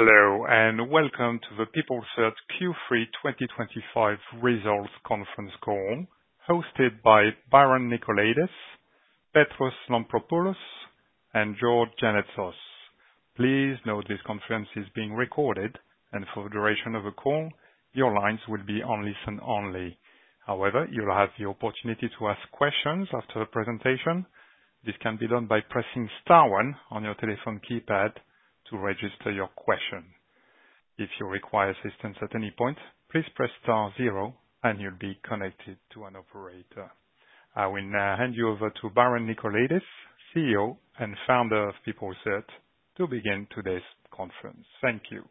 Hello, and welcome to the PeopleCert Q3 2025 results conference call, hosted by Byron Nicolaides, Petros Lampropoulos, and George Janetsos. Please note this conference is being recorded, and for the duration of the call, your lines will be on listen only. However, you'll have the opportunity to ask questions after the presentation. This can be done by pressing star 1 on your telephone keypad to register your question. If you require assistance at any point, please press star 0 and you'll be connected to an operator. I will now hand you over to Byron Nicolaides, CEO and founder of PeopleCert, to begin today's conference. Thank you.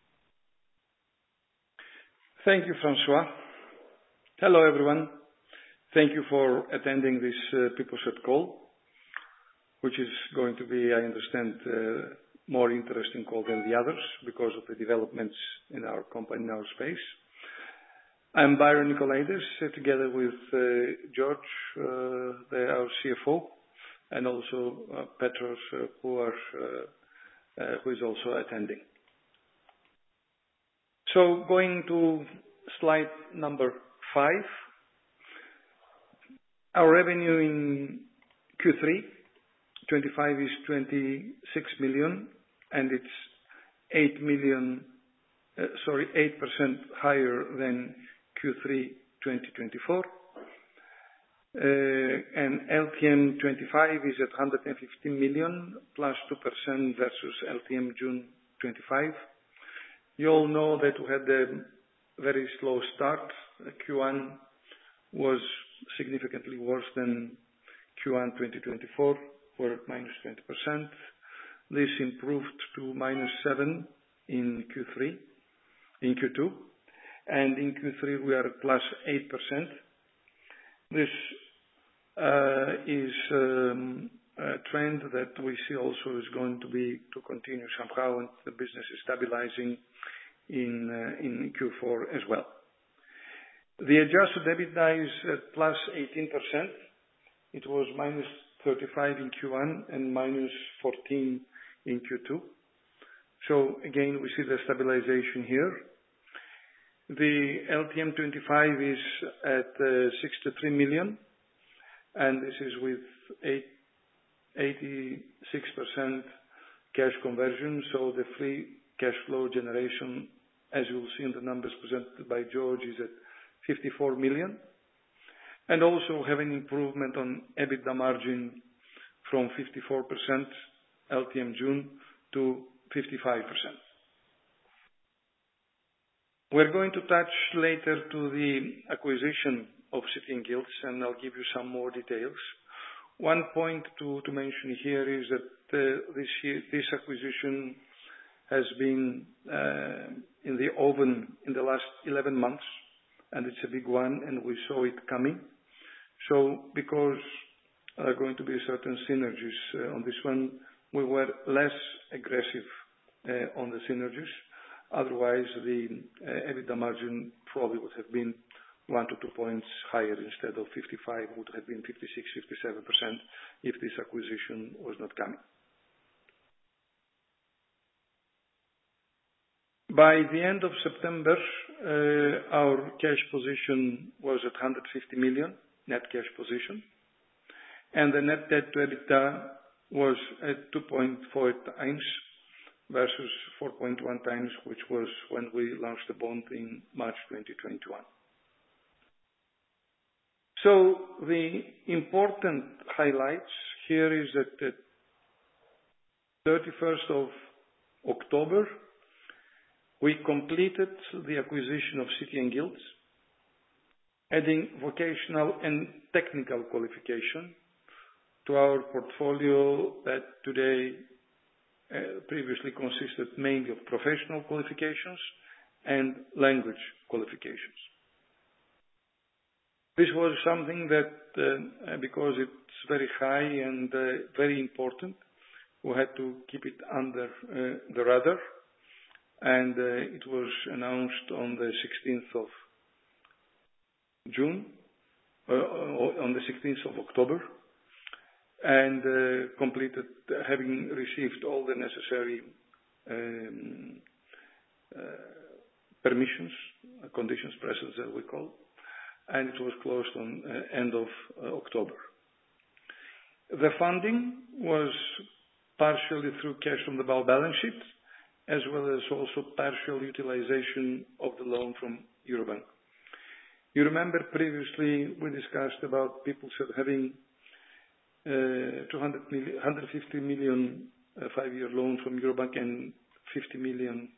Thank you, Francois. Hello, everyone. Thank you for attending this PeopleCert call, which is going to be, I understand, more interesting call than the others because of the developments in our company, in our space. I'm Byron Nicolaides, together with George, our CFO, and also Petros, who is also attending. So going to slide number 5. Our revenue in Q3 25 is 26 million, and it's 8% higher than Q3 2024. And LTM 25 is at 115 million, plus 2% versus LTM June 25. You all know that we had a very slow start. Q1 was significantly worse than Q1 2024. We're at minus 20%. This improved to minus 7 in Q2, and in Q3 we are at plus 8%. This is a trend that we see also is going to continue somehow, and the business is stabilizing in Q4 as well. The adjusted EBITDA is at plus 18%. It was minus 35 in Q1 and minus 14 in Q2. So again, we see the stabilization here. The LTM 25 is at 63 million, and this is with 86% cash conversion. So the free cash flow generation, as you will see in the numbers presented by George, is at 54 million. And also have an improvement on EBITDA margin from 54% LTM June to 55%. We're going to touch later to the acquisition of City & Guilds, and I'll give you some more details. One point to mention here is that this acquisition has been in the oven in the last 11 months, and it's a big one, and we saw it coming. So because there are going to be certain synergies on this one, we were less aggressive on the synergies. Otherwise, the EBITDA margin probably would have been 1 to 2 points higher. Instead of 55, would have been 56, 57% if this acquisition was not coming. By the end of September, our cash position was at 150 million, net cash position, and the net debt to EBITDA was at 2.4 times versus 4.1 times, which was when we launched the bond in March 2021. So the important highlights here is that the 31st of October, we completed the acquisition of City & Guilds, adding vocational and technical qualification to our portfolio that today previously consisted mainly of professional qualifications and language qualifications. This was something that, because it's very high and very important, we had to keep it under the radar, and it was announced on the 16th of June, on the 16th of October, and completed, having received all the necessary permissions, conditions precedents that we call, and it was closed on end of October. The funding was partially through cash from the balance sheet, as well as also partial utilization of the loan from Eurobank. You remember previously we discussed about PeopleServe having 150 million 5-year loan from Eurobank and 50 million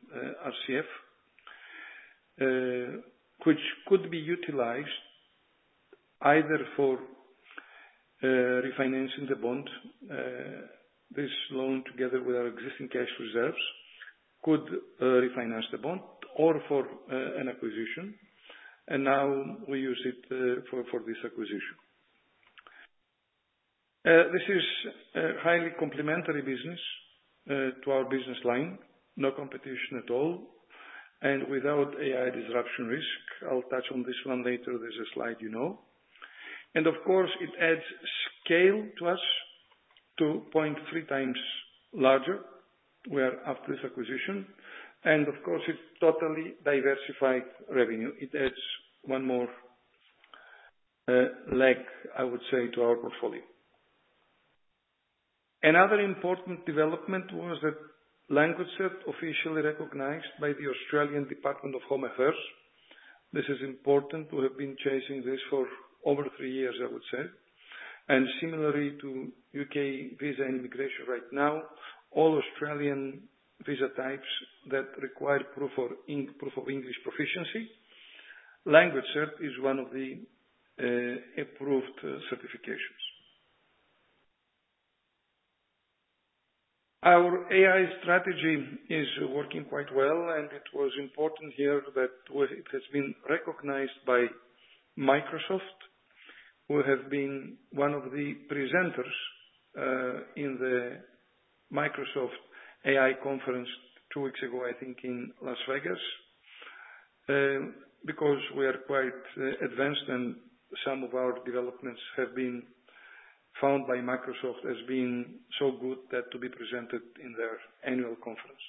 RCF, which could be utilized either for refinancing the bond. This loan, together with our existing cash reserves, could refinance the bond or for an acquisition. And now we use it for this acquisition. This is a highly complementary business to our business line, no competition at all, and without AI disruption risk. I'll touch on this one later. There's a slide, you know. And of course, it adds scale to us to 0.3 times larger. We are after this acquisition. And of course, it's totally diversified revenue. It adds one more leg, I would say, to our portfolio. Another important development was that LanguageCert officially recognized by the Australian Department of Home Affairs. This is important. We have been chasing this for over 3 years, I would say. And similarly to UK visa and immigration right now, all Australian visa types that require proof of English proficiency, LanguageCert is one of the approved certifications. Our AI strategy is working quite well, and it was important here that it has been recognized by Microsoft, who have been one of the presenters in the Microsoft AI conference 2 weeks ago, I think, in Las Vegas, because we are quite advanced and some of our developments have been found by Microsoft as being so good that to be presented in their annual conference.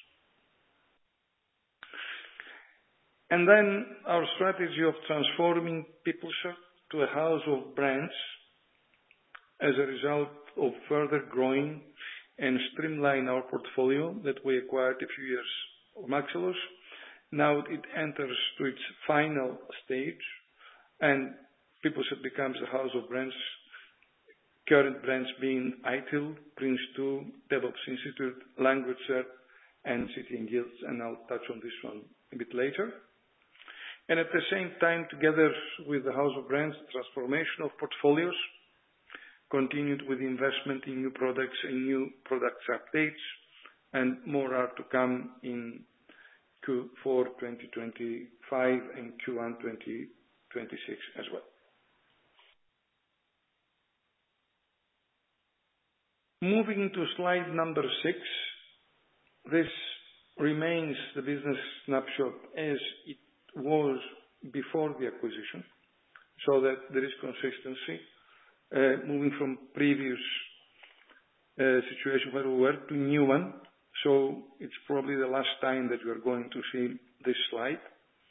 And then our strategy of transforming PeopleServe to a house of brands as a result of further growing and streamline our portfolio that we acquired a few years of Maxilos. Now it enters to its final stage and PeopleServe becomes a house of brands. Current brands being ITIL, Prince2, DevOps Institute, LanguageCert, and City & Guilds, and I'll touch on this one a bit later. And at the same time, together with the House of Brands, transformation of portfolios, continued with investment in new products and new products updates, and more are to come in Q4 2025 and Q1 2026 as well. Moving to slide number 6, this remains the business snapshot as it was before the acquisition, so that there is consistency, moving from previous situation where we were to new one. So it's probably the last time that we are going to see this slide.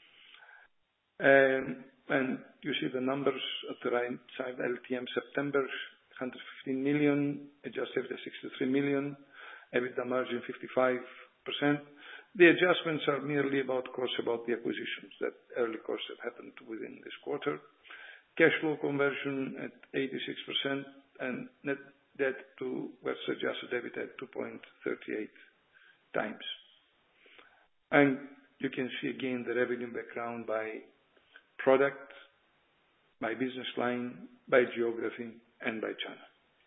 And you see the numbers at the right side, LTM September, 115 million, adjusted EBITDA 63 million, EBITDA margin 55%. The adjustments are merely about course about the acquisitions that early course have happened within this quarter. Cash flow conversion at 86% and net debt to versus adjusted EBITDA at 2.38 times. And you can see again the revenue background by product, by business line, by geography, and by channel.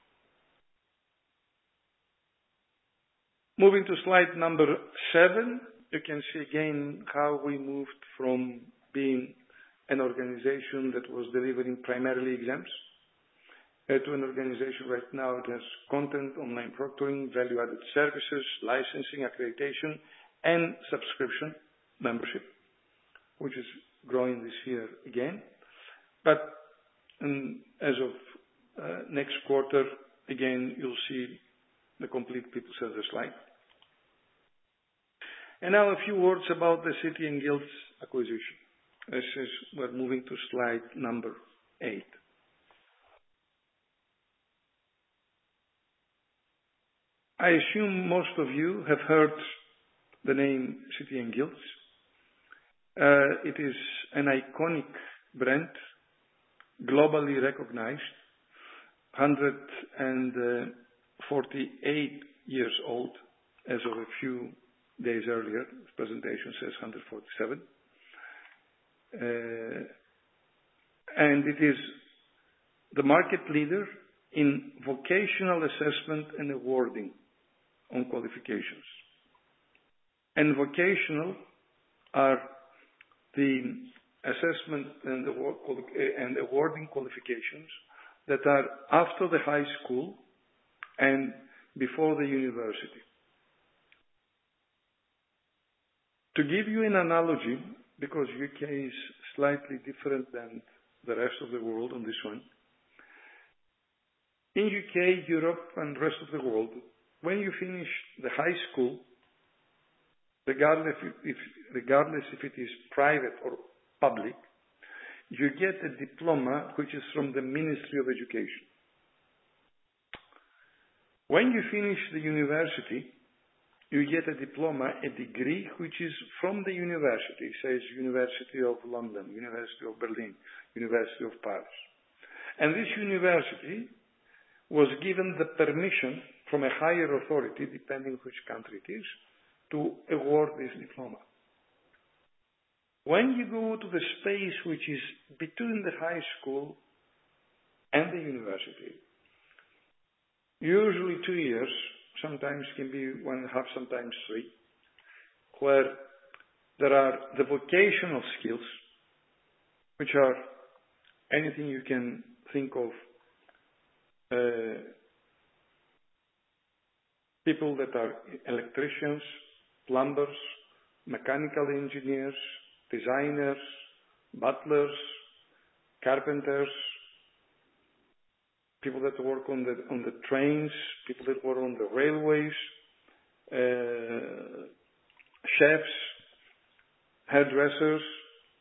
Moving to slide number 7, you can see again how we moved from being an organization that was delivering primarily exams to an organization right now that has content, online proctoring, value-added services, licensing, accreditation, and subscription membership, which is growing this year again. But as of next quarter, again, you'll see the complete PeopleServe slide. And now a few words about the City and Guilds acquisition. We're moving to slide number 8. I assume most of you have heard the name City and Guilds. It is an iconic brand, globally recognized, 148 years old as of a few days earlier. The presentation says 147. And it is the market leader in vocational assessment and awarding on qualifications. And vocational are the assessment and awarding qualifications that are after the high school and before the university. To give you an analogy, because UK is slightly different than the rest of the world on this one, in UK, Europe and the rest of the world, when you finish the high school, regardless if it is private or public, you get a diploma which is from the Ministry of Education. When you finish the university, you get a diploma, a degree which is from the university. It says University of London, University of Berlin, University of Paris. And this university was given the permission from a higher authority, depending which country it is, to award this diploma. When you go to the space which is between the high school and the university, usually 2 years, sometimes can be 1.5, sometimes 3, where there are the vocational skills, which are anything you can think of, people that are electricians, plumbers, mechanical engineers, designers, butlers, carpenters, people that work on the trains, people that work on the railways, chefs, hairdressers,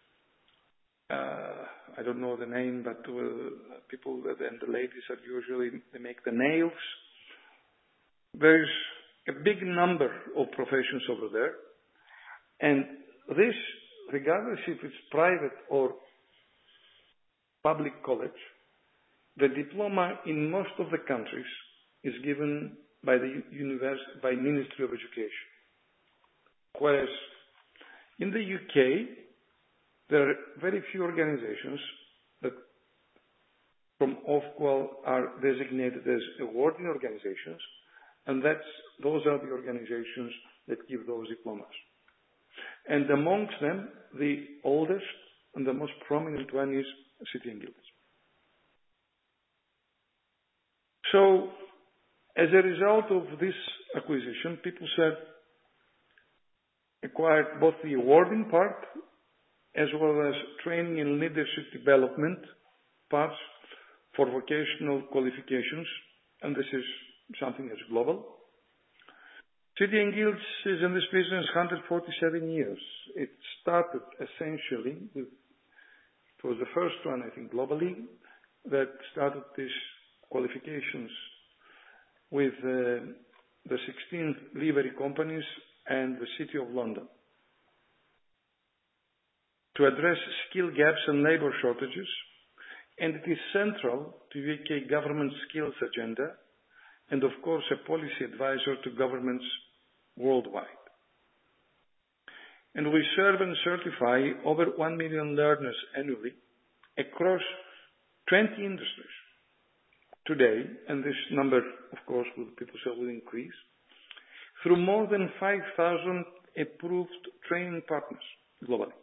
I don't know the name, but people that, and the ladies are usually, they make the nails. There's a big number of professions over there. And this, regardless if it's private or public college, the diploma in most of the countries is given by the by Ministry of Education. Whereas in the UK, there are very few organizations that from Ofqual are designated as awarding organizations, and those are the organizations that give those diplomas. And amongst them, the oldest and the most prominent one is City and Guilds. So, as a result of this acquisition, people said acquired both the awarding part as well as training and leadership development parts for vocational qualifications, and this is something that's global. City and Guilds is in this business 147 years. It started essentially with, it was the first one, I think, globally, that started these qualifications with the 16 livery companies and the City of London to address skill gaps and labour shortages, and it is central to UK government skills agenda and of course a policy advisor to governments worldwide. And we serve and certify over 1 million learners annually across 20 industries today, and this number, of course, people say will increase, through more than 5,000 approved training partners globally.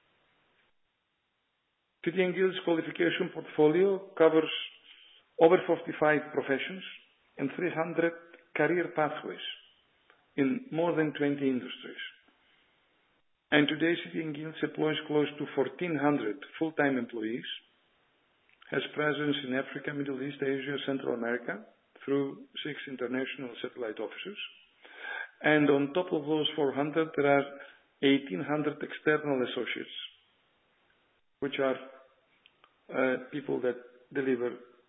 City and Guilds qualification portfolio covers over 45 professions and 300 career pathways in more than 20 industries. And today, City and Guilds employs close to 1,400 full-time employees, has presence in Africa, Middle East, Asia, Central America, through 6 international satellite offices, And on top of those 400, there are 1,800 external associates, which are people that deliver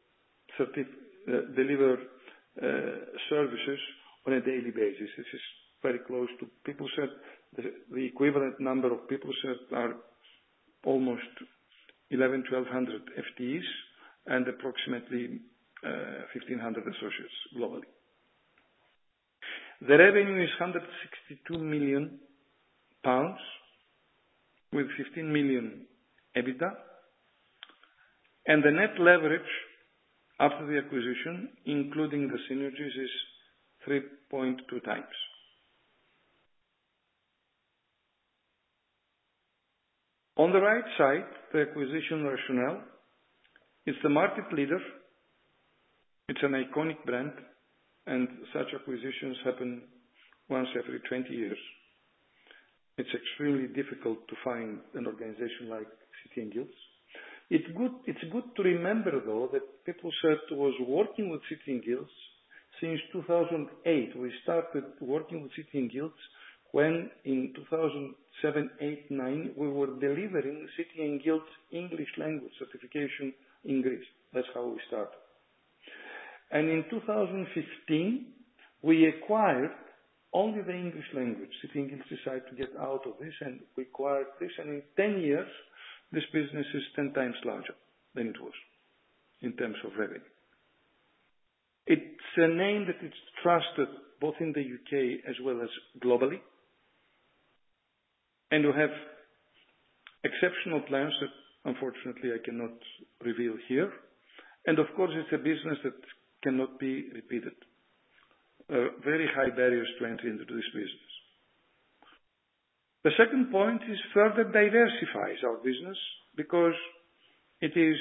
services on a daily basis. This is very close to PeopleCert. The equivalent number of PeopleCert are almost 1,100-1,200 FTEs and approximately 1,500 associates globally. The revenue is 162 million pounds with 15 million EBITDA, and the net leverage after the acquisition, including the synergies, is 3.2 times. On the right side, the acquisition rationale. It's the market leader. It's an iconic brand, and such acquisitions happen once every 20 years. It's extremely difficult to find an organization like City & Guilds. It's good to remember, though, that PeopleCert was working with City & Guilds since 2008. We started working with City & Guilds when in 2007, 8, 9, we were delivering City & Guilds English language certification in Greece. That's how we started. And in 2015, we acquired only the English language. City & Guilds decided to get out of this, and we acquired this. And in 10 years, this business is 10 times larger than it was in terms of revenue. It's a name that is trusted both in the UK as well as globally. And we have exceptional plans that, unfortunately, I cannot reveal here. And of course, it's a business that cannot be repeated. Very high barriers to entry into this business. The second point is further diversifies our business because it is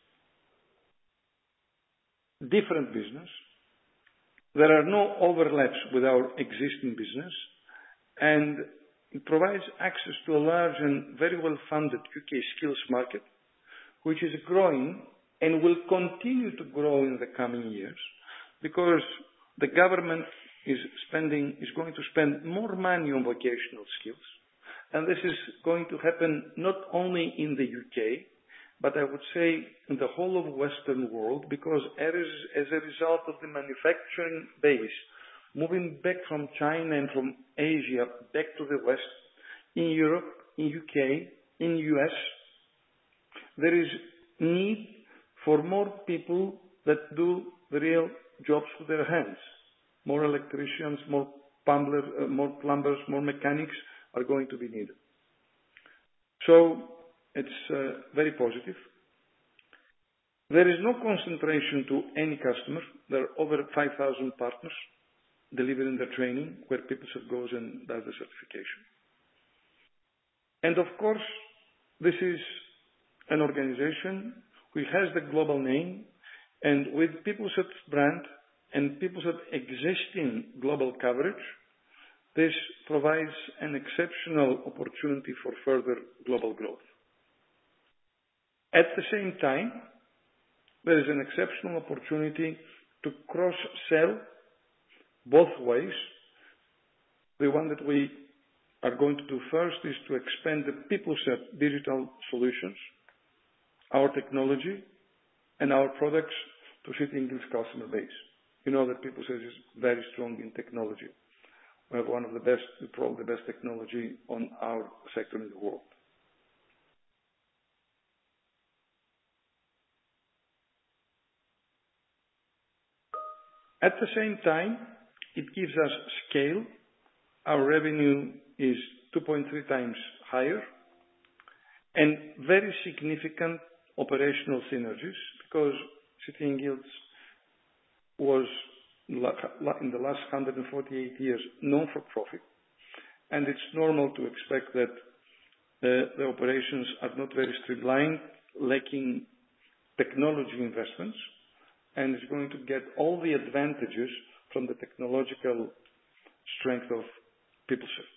different business. There are no overlaps with our existing business, and it provides access to a large and very well-funded UK skills market, which is growing and will continue to grow in the coming years because the government is going to spend more money on vocational skills. And this is going to happen not only in the UK, but I would say in the whole of Western world, because as a result of the manufacturing base moving back from China and from Asia back to the West, in Europe, in UK, in US, there is need for more people that do the real jobs with their hands. More electricians, more plumbers, more mechanics are going to be needed. So it's very positive. There is no concentration to any customer. There are over 5,000 partners delivering the training where PeopleCert goes and does the certification. And of course, this is an organization which has the global name, and with PeopleCert's brand and PeopleCert existing global coverage, this provides an exceptional opportunity for further global growth. At the same time, there is an exceptional opportunity to cross-sell both ways. The one that we are going to do first is to expand the PeopleCert digital solutions, our technology, and our products to City & Guilds customer base. You know that PeopleCert is very strong in technology. We have one of the best, probably the best technology on our sector in the world. At the same time, it gives us scale. Our revenue is 2.3 times higher and very significant operational synergies because City & Guilds was in the last 148 years known for profit, and it's normal to expect that the operations are not very streamlined, lacking technology investments, and is going to get all the advantages from the technological strength of PeopleCert.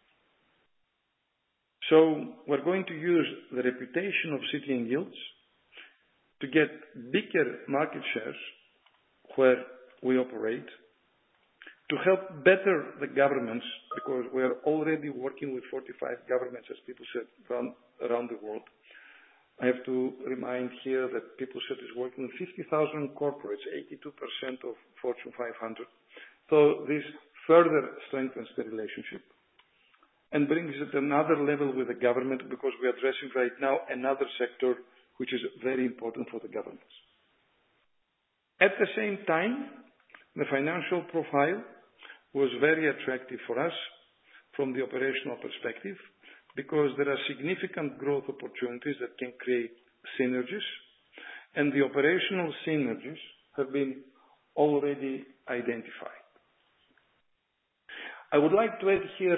So we're going to use the reputation of City & Guilds to get bigger market shares where we operate, To help better the governments, because we are already working with 45 governments, as people said, around the world. I have to remind here that PeopleCert is working with 50,000 corporates, 82% of Fortune 500. So this further strengthens the relationship and brings it to another level with the government, because we are addressing right now another sector which is very important for the governments. At the same time, the financial profile was very attractive for us from the operational perspective, because there are significant growth opportunities that can create synergies, and the operational synergies have been already identified. I would like to add here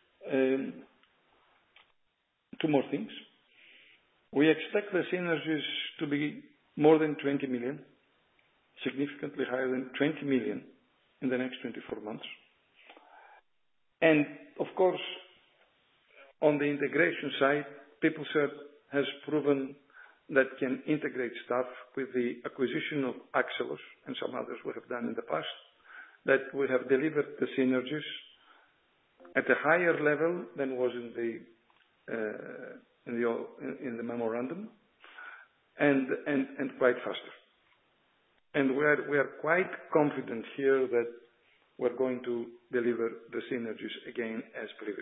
two more things. We expect the synergies to be more than 20 million, significantly higher than 20 million in the next 24 months. And of course, on the integration side, PeopleCert has proven that can integrate stuff with the acquisition of Axelos and some others we have done in the past, that we have delivered the synergies at a higher level than was in the memorandum, and quite faster. And we are quite confident here that we're going to deliver the synergies again as previously.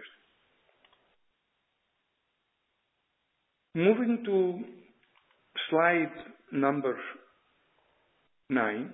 Moving to slide number 9.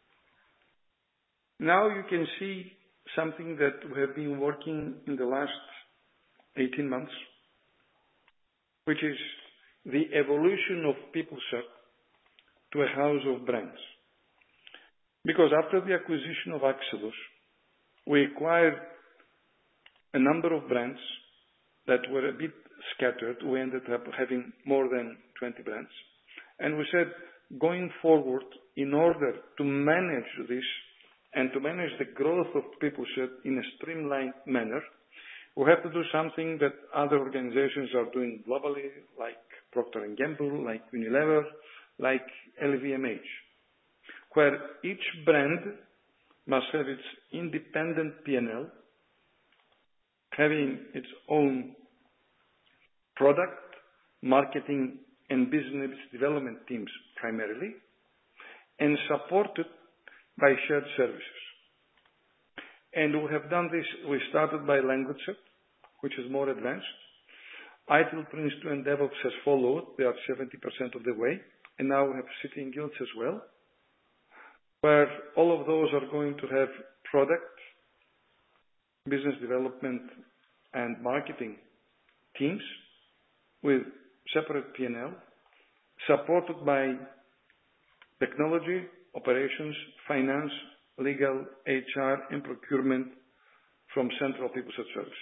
Now you can see something that we have been working in the last 18 months, which is the evolution of PeopleCert to a house of brands. Because after the acquisition of Axelos, we acquired a number of brands that were a bit scattered. We ended up having more than 20 brands. And we said, going forward, in order to manage this and to manage the growth of PeopleCert in a streamlined manner, we have to do something that other organizations are doing globally, like Procter & Gamble, like Unilever, like LVMH, where each brand must have its independent P&L, having its own product, marketing, and business development teams primarily, and supported by shared services. And we have done this. We started by LanguageCert, which is more advanced. ITIL, Prince2, and DevOps has followed. They are 70% of the way. And now we have City and Guilds as well, where all of those are going to have product, business development, and marketing teams with separate P&L, supported by technology, operations, finance, legal, HR, and procurement from central PeopleCert services.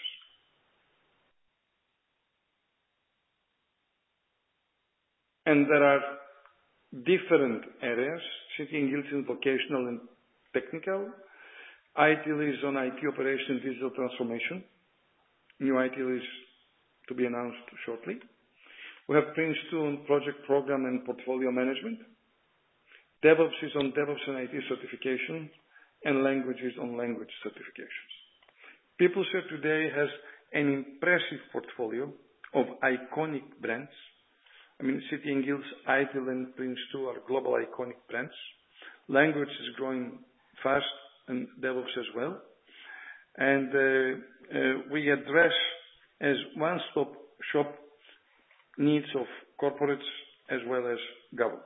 And there are different areas. City and Guilds in vocational and technical. ITIL is on IT operation and digital transformation. New ITIL is to be announced shortly. We have Prince2 on project program and portfolio management. DevOps is on DevOps and IT certification, and languages on language certifications. PeopleCert today has an impressive portfolio of iconic brands. I mean, City and Guilds, ITIL, and Prince2 are global iconic brands. Language is growing fast, and DevOps as well. And we address as one-stop shop needs of corporates as well as governments.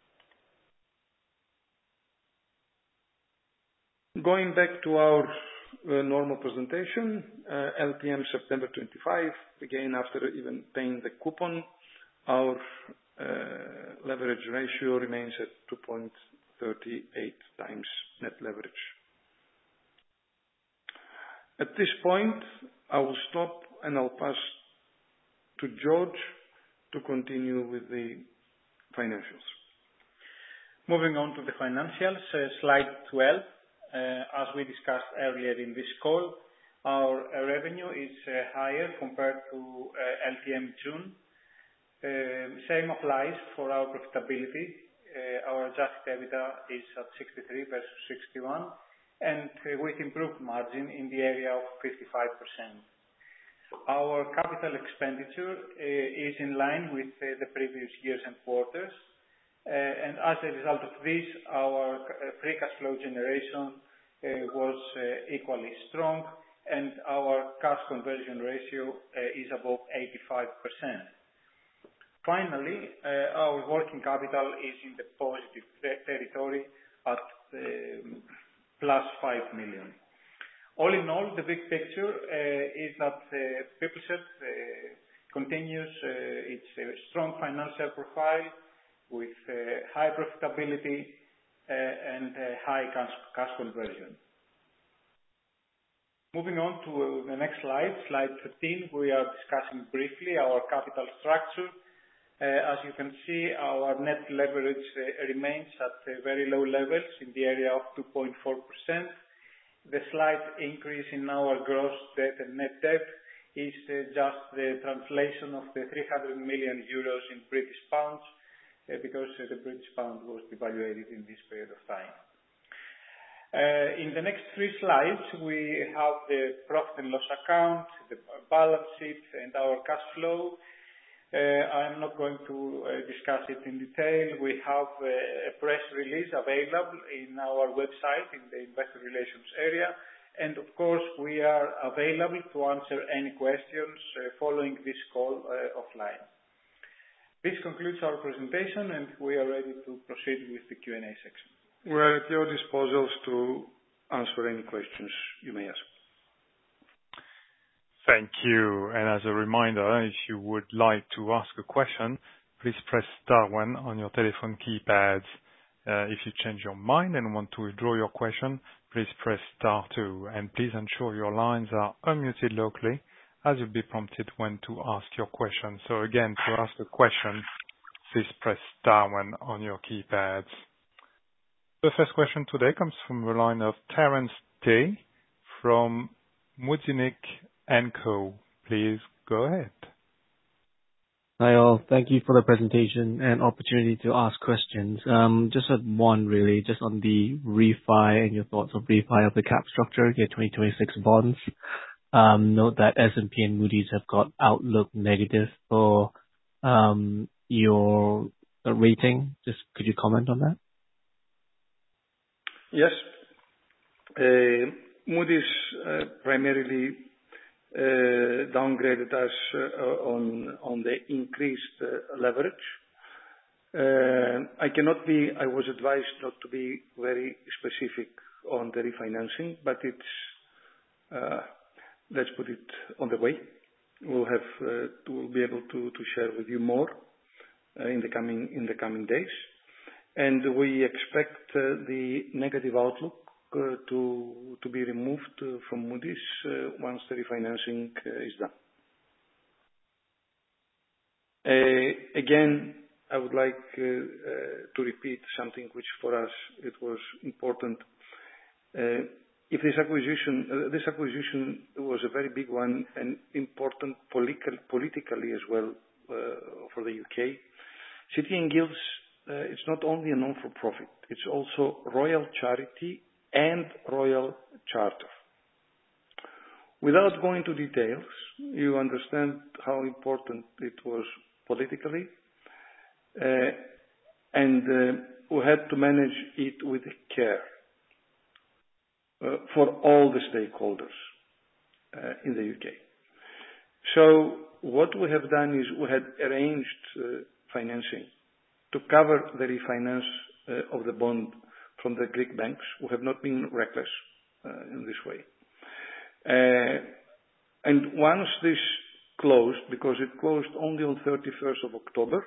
Going back to our normal presentation, LTM September 25, again after even paying the coupon, our leverage ratio remains at 2.38 times net leverage. At this point, I will stop and I'll pass to George to continue with the financials. Moving on to the financials, slide 12. As we discussed earlier in this call, our revenue is higher compared to LTM June. Same applies for our profitability. Our adjusted EBITDA is at 63 versus 61, and with improved margin in the area of 55%. Our capital expenditure is in line with the previous years and quarters, and as a result of this, our free cash flow generation was equally strong, and our cash conversion ratio is above 85%. Finally, our working capital is in the positive territory at plus 5 million. All in all, the big picture is that PeopleCert continues its strong financial profile with high profitability and high cash conversion. Moving on to the next slide, slide 13, we are discussing briefly our capital structure. As you can see, our net leverage remains at very low levels in the area of 2.4%. The slight increase in our gross debt and net debt is just the translation of the 300 million euros in British pounds, because the British pound was devaluated in this period of time. In the next three slides, we have the profit and loss account, the balance sheet, and our cash flow. I'm not going to discuss it in detail. We have a press release available in our website in the investor relations area. And of course, we are available to answer any questions following this call offline. This concludes our presentation, and we are ready to proceed with the Q&A section. We're at your disposal to answer any questions you may ask. Thank you. And as a reminder, if you would like to ask a question, please press star 1 on your telephone keypads. If you change your mind and want to withdraw your question, please press star 2. And please ensure your lines are unmuted locally, as you'll be prompted when to ask your question. So again, to ask a question, please press star 1 on your keypads. The first question today comes from the line of Terence Day from Muzinich & Co. Please go ahead. Hi all. Thank you for the presentation and opportunity to ask questions. Just one really, just on the refi and your thoughts of refi of the cap structure, your 2026 bonds. Note that S&P and Moody's have got outlook negative for your rating. Just could you comment on that? Yes. Moody's primarily downgraded us on the increased leverage. I was advised not to be very specific on the refinancing, but let's put it on the way. We'll be able to share with you more in the coming days. And we expect the negative outlook to be removed from Moody's once the refinancing is done. Again, I would like to repeat something which for us it was important. If this acquisition was a very big one and important politically as well for the UK. City and Guilds, it's not only a non-for-profit, it's also royal charity and royal charter. Without going into details, you understand how important it was politically, and we had to manage it with care for all the stakeholders in the UK. So what we have done is we had arranged financing to cover the refinance of the bond from the Greek banks, who have not been reckless in this way. And once this closed, because it closed only on 31st of October,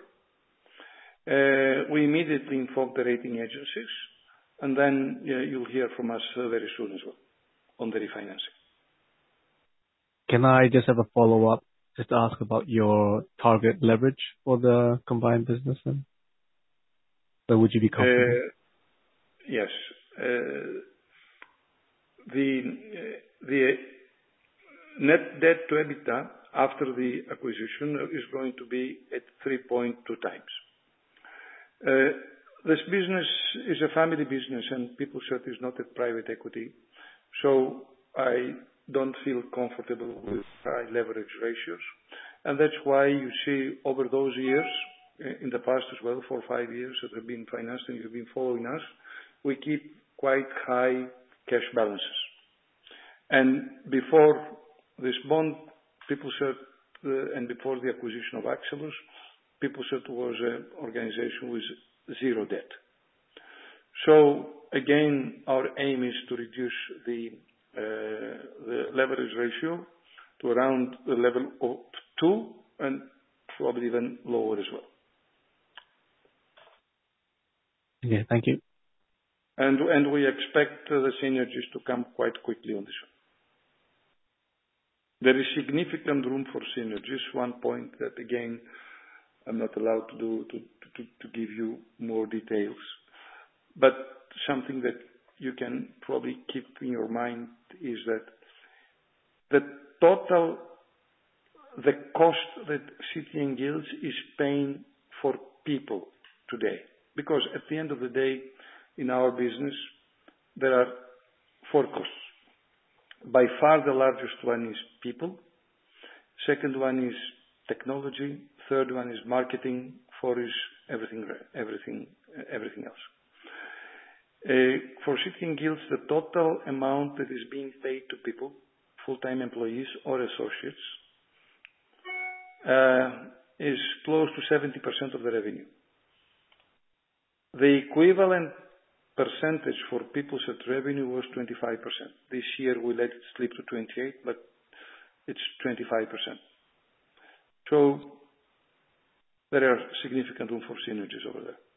we immediately informed the rating agencies, and then you'll hear from us very soon as well on the refinancing. Can I just have a follow-up, just to ask about your target leverage for the combined business then? So would you be comfortable? Yes. The net debt to EBITDA after the acquisition is going to be at 3.2 times. This business is a family business, and PeopleCert is not a private equity, so I don't feel comfortable with high leverage ratios. And that's why you see over those years, in the past as well, 4 or 5 years that have been financed and you've been following us, we keep quite high cash balances. And before this bond, PeopleCert, and before the acquisition of Axelos, PeopleCert was an organization with 0 debt. So again, our aim is to reduce the leverage ratio to around the level of 2 and probably even lower as well. Okay, thank you. And we expect the synergies to come quite quickly on this one. There is significant room for synergies. One point that again I'm not allowed to do to give you more details, but something that you can probably keep in your mind is that the cost that City and Guilds is paying for people today. Because at the end of the day, in our business, there are 4 costs. By far the largest one is people. Second one is technology. Third one is marketing. 4 is everything else. For City and Guilds, the total amount that is being paid to people, full-time employees or associates, is close to 70% of the revenue. The equivalent percentage for PeopleCert revenue was 25%. This year we let it slip to 28%, but it's 25%. So there are significant room for synergies over there.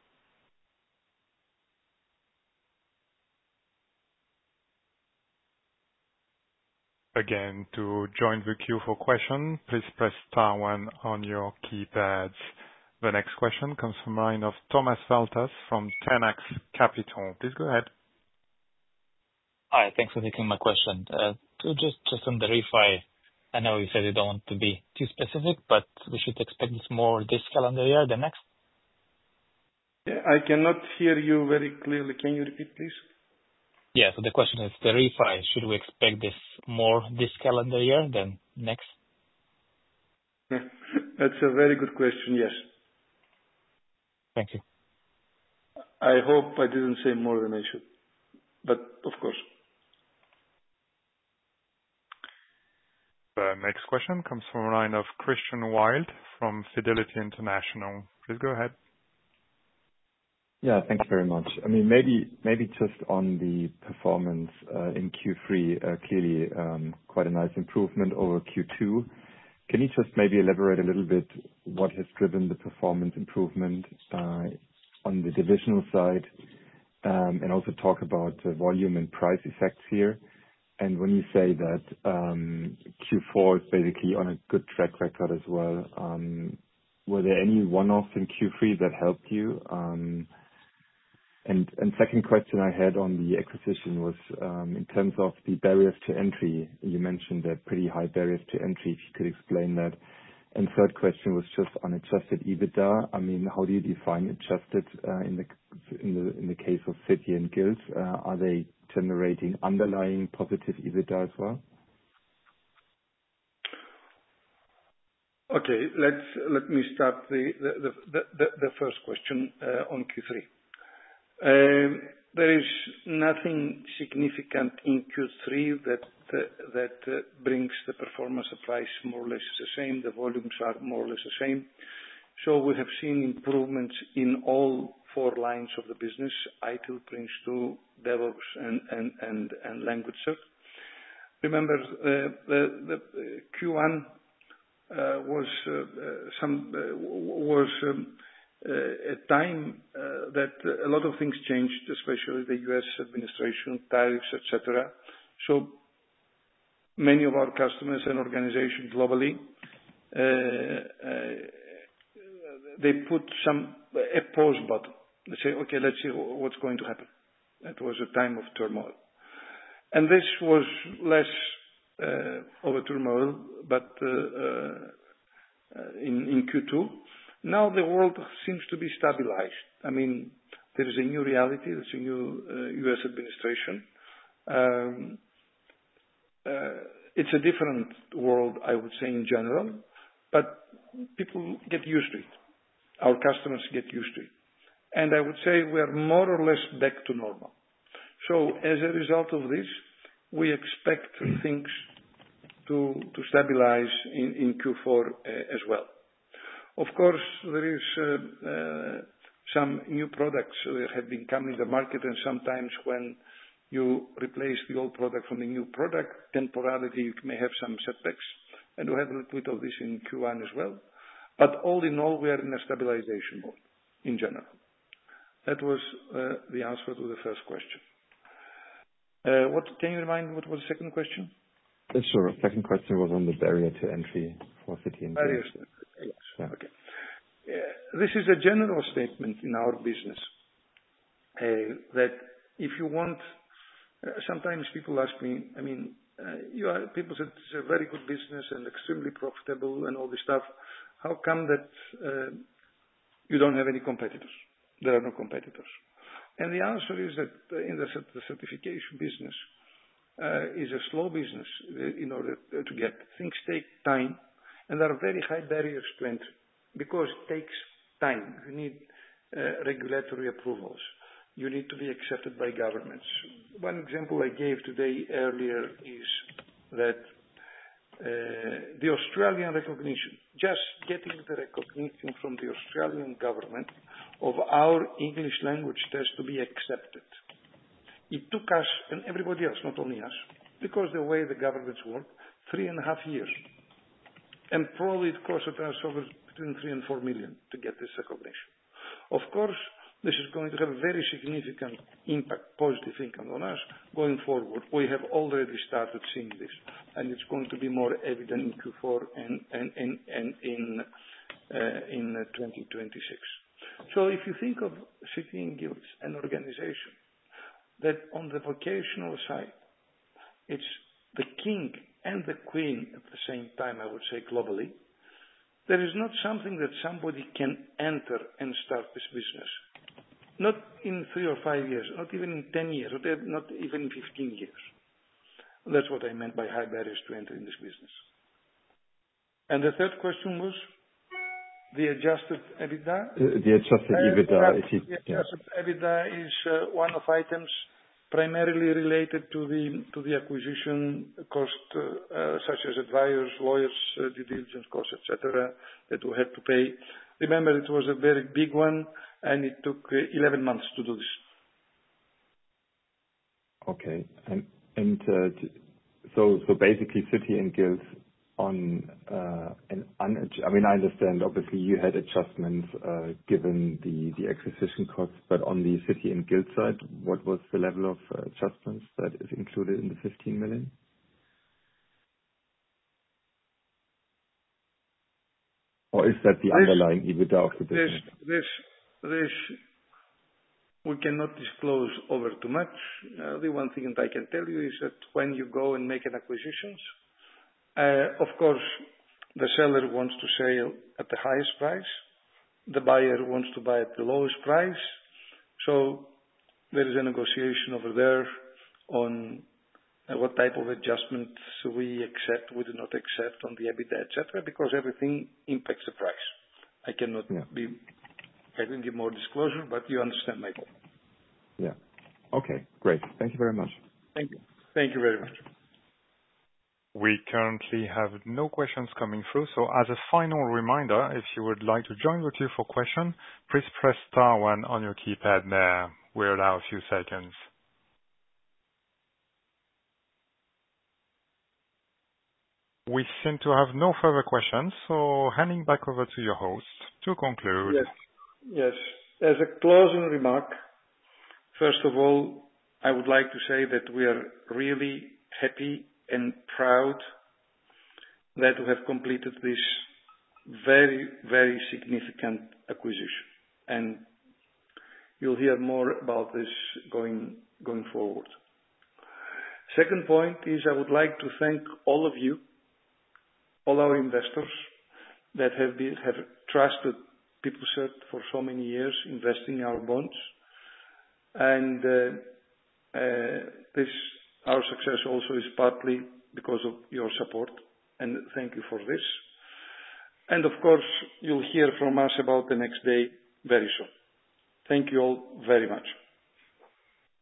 Again, to join the queue for question, please press star 1 on your keypads. The next question comes from the line of Thomas Valtas from Tenax Capital. Please go ahead. Hi, thanks for taking my question. Just on the refi, I know you said you don't want to be too specific, but we should expect this more this calendar year than next? Yeah, I cannot hear you very clearly. Can you repeat, please? Yeah, so the question is, the refi, should we expect this more this calendar year than next? That's a very good question, yes. Thank you. I hope I didn't say more than I should, but of course. The next question comes from a line of Christian Wild from Fidelity International. Please go ahead. Yeah, thank you very much. I mean, maybe just on the performance in Q3, clearly quite a nice improvement over Q2. Can you just maybe elaborate a little bit what has driven the performance improvement on the divisional side, and also talk about the volume and price effects here? And when you say that Q4 is basically on a good track record as well, were there any one-offs in Q3 that helped you? And second question I had on the acquisition was in terms of the barriers to entry. You mentioned that pretty high barriers to entry, if you could explain that. And third question was just on adjusted EBITDA. I mean, how do you define adjusted in the case of City and Guilds? Are they generating underlying positive EBITDA as well? Okay, let me start the first question on Q3. There is nothing significant in Q3 that brings the performance of price more or less the same. The volumes are more or less the same. So we have seen improvements in all 4 lines of the business: ITIL, Prince2, DevOps, and LanguageServe. Remember, the Q1 was a time that a lot of things changed, especially the U.S. administration, tariffs, etc. So many of our customers and organizations globally, they put a pause button. They say, okay, let's see what's going to happen. It was a time of turmoil. And this was less of a turmoil, but in Q2. Now the world seems to be stabilized. I mean, There is a new reality. There's a new U.S. administration. It's a different world, I would say, in general, but people get used to it. Our customers get used to it. And I would say we are more or less back to normal. So as a result of this, we expect things to stabilize in Q4 as well. Of course, there is some new products that have been coming to the market, and sometimes when you replace the old product from the new product, temporarily you may have some setbacks, and we have a little bit of this in Q1 as well. But all in all, we are in a stabilization mode in general. That was the answer to the first question. Can you remind me what was the second question? Sure. Second question was on the barrier to entry for City and Guilds. Barriers. Yes. Yeah. Okay. This is a general statement in our business that if you want, sometimes people ask me, people say it's a very good business and extremely profitable and all this stuff. How come that you don't have any competitors? There are no competitors. And the answer is that in the certification business is a slow business in order to get. Things take time, and there are very high barriers to entry because it takes time. You need regulatory approvals. You need to be accepted by governments. One example I gave today earlier is that the Australian recognition, just getting the recognition from the Australian government of our English language test to be accepted. It took us and everybody else, not only us, because the way the governments work, 3.5 years. And probably it cost us over between 3 and 4 million to get this recognition. Of course, this is going to have a very significant impact, positive impact on us going forward. We have already started seeing this, and it's going to be more evident in Q4 and in 2026. So if you think of City and Guilds, an organization that on the vocational side, it's the king and the queen at the same time, I would say globally, there is not something that somebody can enter and start this business. Not in 3 or 5 years, not even in 10 years, not even in 15 years. That's what I meant by high barriers to enter in this business. And the third question was the adjusted EBITDA? The adjusted EBITDA. The adjusted EBITDA is one of items primarily related to the acquisition cost, such as advisors, lawyers, due diligence costs, etc., that we had to pay. Remember, it was a very big one, and it took 11 months to do this. Okay. So basically City and Guilds on I understand obviously you had adjustments given the acquisition costs, but on the City and Guilds side, what was the level of adjustments that is included in the 15 million? Or is that the underlying EBITDA of the business? This we cannot disclose over too much. The one thing that I can tell you is that when you go and make an acquisitions, of course, the seller wants to sell at the highest price. The buyer wants to buy at the lowest price. So there is a negotiation over there on what type of adjustments we accept, we do not accept on the EBITDA, etc., because everything impacts the price. I cannot I can give more disclosure, but you understand my point. Yeah. Okay, great. Thank you very much. Thank you. Thank you very much. We currently have no questions coming through, so as a final reminder, if you would like to join the queue for question, please press star 1 on your keypad now. We'll allow a few seconds. We seem to have no further questions, so handing back over to your host to conclude. Yes. As a closing remark, first of all, I would like to say that we are really happy and proud that we have completed this very, very significant acquisition. And you'll hear more about this going forward. Second point is I would like to thank all of you, all our investors that have trusted PeopleCert for so many years, investing in our bonds. And our success also is partly because of your support, and thank you for this. And of course, you'll hear from us about the next day very soon. Thank you all very much.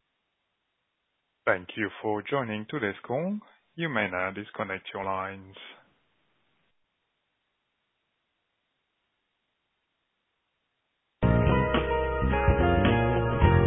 Thank you for joining today's call. You may now disconnect your lines.